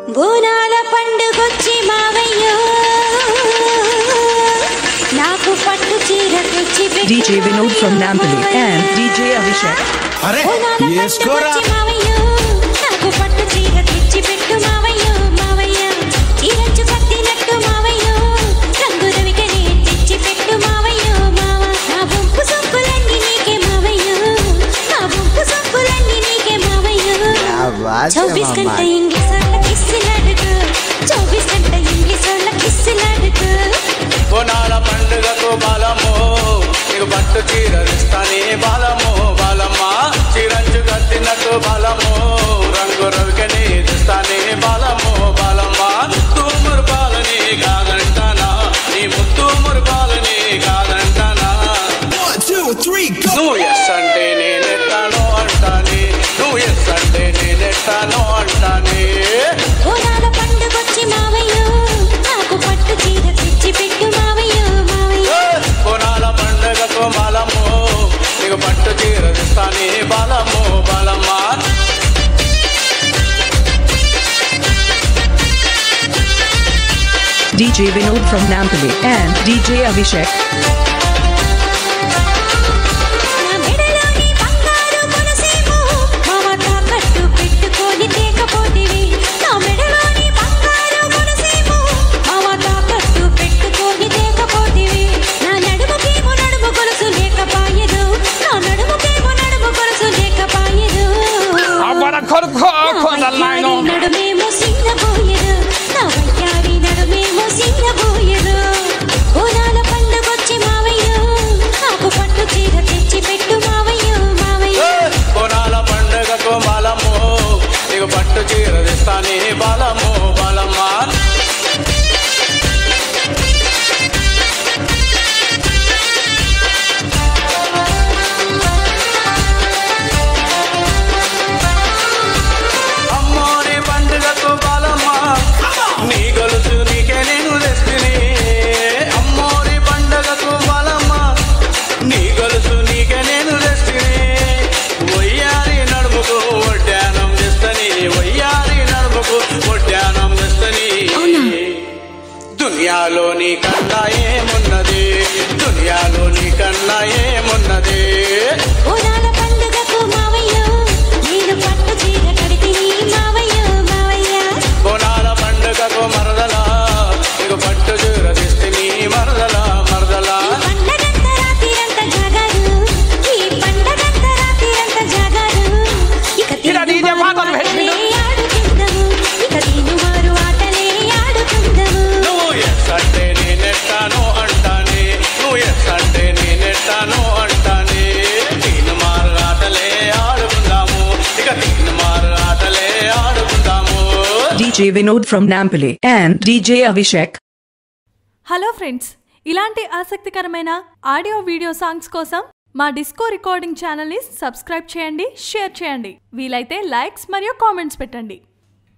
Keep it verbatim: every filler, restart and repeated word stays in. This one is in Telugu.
బోనాల పండుగొచ్చి మావయ్యో నాకు పట్టు చీర తెచ్చి పెట్టు D J Vinod from Nampally and D J Abhishek. అరే ఏస్కోరా మావయ్యో నాకు పట్టు చీర తెచ్చి పెట్టు మావయ్యో మావయ్య చీరచ్చు కట్టినట్టు మావయ్యో రంగు రవికనే తెచ్చి పెట్టు మావయ్యో మావ నా బొంపు సొంపులన్నీ నీకే మావయ్యో నా బొంపు సొంపులన్నీ నీకే మావయ్యో చౌబీస్ గంట ఇంగ్లీష్ వాళ్ళ కిస్సులాడుకు చౌబీస్ గంట ఇంగ్లీష్ వాళ్ళ కిస్సులాడుకు బోనాల పండుగకు బాలమో నీకు పట్టు చీర ఇస్తానే బాలమో బాలమ్మ చీరంచు కట్టినట్టు బాలమో రంగు రవికనే ఇస్తానే బాలమో బాలమ్మ తూమురు పాలని కాదంటానా నీ ముత్తు మురుపాలని కాదంటానా నువ్వు ఎస్ అంటే నేనెట్టానో అంటానే నువ్వు ఎస్ అంటే నేనెట్టానో అంటానే బోనాల పండుగొచ్చి మావయ్యో నాకు పట్టు చీర తెచ్చి పెట్టు మావయ్యో మావయ్యో బోనాల పండుగకు బాలమో నీకు పట్టు చీర ఇస్తానే బాలమో Balamma D J Vinod from Nampally and D J Abhishek. నా మెడలోని బంగారు కొనసేమో మామ తాకట్టు పెట్టుకొని తేకపోతివి నా మెడలోని బంగారు కొనసేమో మామ తాకట్టు పెట్టుకొని తేకపోతివి నా నడుముకేమో నడుము కొలుసు లేకపాయదు నా నడుముకేమో నడుము కొలుసు లేకపాయదు నడుమేమో సింగబోయదు నా వయ్యారి నడుమేమో సింగబోయదు బోనాల పండుగొచ్చి మావయ్యో నాకు పట్టు చీర తెచ్చి పెట్టు మావయ్యో మావయ్యో బోనాల పండుగకు బాలమో నీకు పట్టు చీర ఇస్తానే బాలమో బాలమ్మ అమ్మోని పండుగకు బాలమ్మ నీ గొలుసు నీకే నేను తెస్తిని అమ్మోని పండుగకు బాలమ్మ నీ గొలుసు నీకే నేను తెస్తిని వయ్యారి నడుముకు వడ్డానం తెస్తని వయ్యారి నడుముకు వడ్డానం తెస్తని దునియాలో నీ కన్నా ఏమున్నది దునియాలో నీ కన్నా ఏమున్నది బోనాల పండుగకు మావయ్యో నేను పట్టు చీర కడితిని మావయ్యో మావయ్య బోనాల పండుగకు మరదలా నీకు పట్టు చీర తెస్తిని మరదలా మరదలా పండగంత రాత్రిరంత జాగారు ఈ పండగంత రాత్రిరంత జాగారు ఇక తీను ఆటలే ఆడుకుందాము ఇక తీను మారు ఆటలే ఆడుకుందాము నువ్వు ఎస్ అంటే నేనెట్టాను అంటానే నువ్వు ఎస్ అంటే నేనెట్టాను అంటానే తీను మారు ఆటలే ఆడుకుందాము ఇక తీను మారు ఆటలే ఆడుకుందాము D J Vinod from Nampally and D J Abhishek. Hello friends, ఇలాంటి ఆసక్తికరమైన ఆడియో వీడియో సాంగ్స్ కోసం మా డిస్కో రికార్డింగ్ ఛానల్ని సబ్స్క్రైబ్ చేయండి, షేర్ చేయండి, వీలైతే లైక్స్ మరియు కామెంట్స్ పెట్టండి.